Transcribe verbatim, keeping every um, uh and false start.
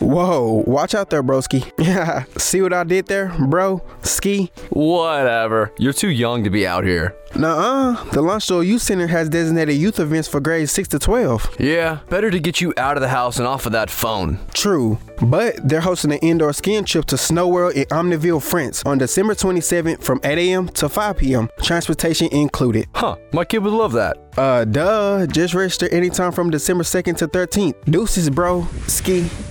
Whoa, watch out there, broski. Yeah, see what I did there, bro? Ski? Whatever. You're too young to be out here. Nuh-uh. The Lawrenceville Youth Center has designated youth events for grades six to twelve. Yeah, better to get you out of the house and off of that phone. True, but they're hosting an indoor skiing trip to Snow World in Omniville, France on December twenty-seventh from eight a.m. to five p.m. Transportation included. Huh, my kid would love that. Uh, duh. Just register anytime from December second to thirteenth. Deuces, bro. Ski.